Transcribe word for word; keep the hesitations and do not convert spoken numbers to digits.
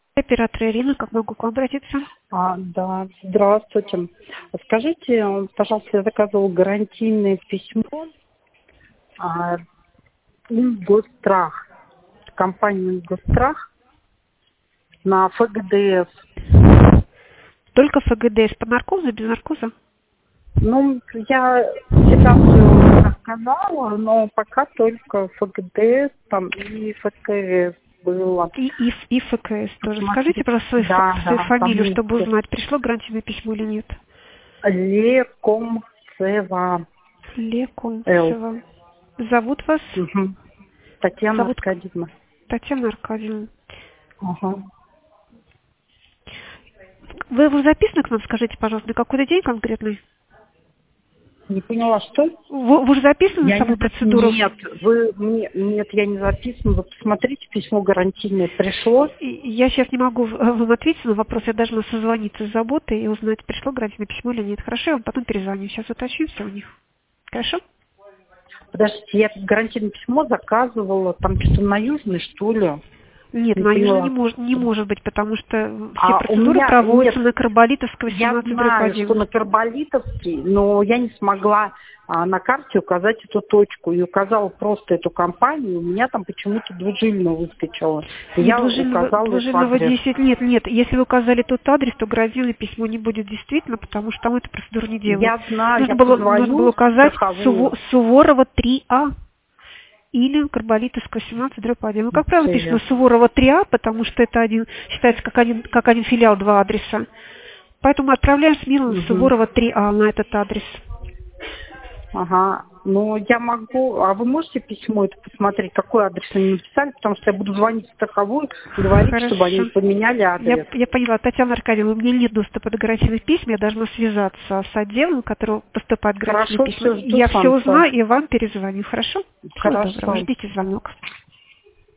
Оператор Ирина, как могу к вам обратиться? А, да, здравствуйте. Скажите, пожалуйста, я заказывала гарантийное письмо а, Ингосстрах, компания Ингосстрах на ФГДС. Только ФГДС под наркоза, без наркоза? Ну, я всегда все рассказала, но пока только ФГДС там и ФКС было. И, и, и ФКС тоже. Смотрите, Скажите, пожалуйста, свою, да, свою да, фамилию, там чтобы есть узнать, пришло гарантийное письмо или нет. Лекомцева Л. Лекомцева. Зовут вас? Угу. Татьяна Зовут Аркадьевна. Татьяна Аркадьевна. Ага. Вы, вы записаны к нам, скажите, пожалуйста, на какой-то день конкретный? Не поняла, что? Вы, вы же записаны на Я саму не... процедуру? Нет, вы... мне- Нет, я не записана. Вы посмотрите, письмо гарантийное пришло. И Я сейчас не могу в- вам ответить на вопрос, я должна созвониться с заботой и узнать, пришло гарантийное письмо или нет. Хорошо, я вам потом перезвоню. Сейчас уточню все у них. Хорошо? Подождите, я гарантийное письмо заказывала, там что-то на Южной, что ли? Нет, Не на Южной не, поняла. мож, не может быть, потому что все А у процедуры меня... проводятся Нет, на Карболитовской я восемнадцать знаю, что один. на Карболитовский, но я не смогла а, на карте указать эту точку. И указала просто эту компанию, у меня там почему-то Двужильно выскочило. И я Двужильного, указала этот Двужильного адрес. десять, нет, нет. Если вы указали тот адрес, то гарантийное письмо не будет действительно, потому что там эту процедуру не делают. Я знаю, Нужно я было, нужно было позвоню в указать страховую. Суво- Суворова три А. Или Карболитовская семнадцать дробь один. Ну, как правило, написано Интересно. Суворова три А, потому что это один, считается как один, как один филиал, два адреса. Поэтому мы отправляем с миром Мгм. Суворова три А на этот адрес. Ага. Ну, я могу... А вы можете письмо это посмотреть, какой адрес они написали? Потому что я буду звонить в страховую, говорить, чтобы они Хорошо. поменяли Я, адрес. я поняла, Татьяна Аркадьевна, у меня нет доступа до гарантийных писем, я должна связаться с отделом, который поступает гарантийные Хорошо, письма. все, жду Я все звонка. узнаю и вам перезвоню, хорошо? Всего доброго, Хорошо. ждите звонок.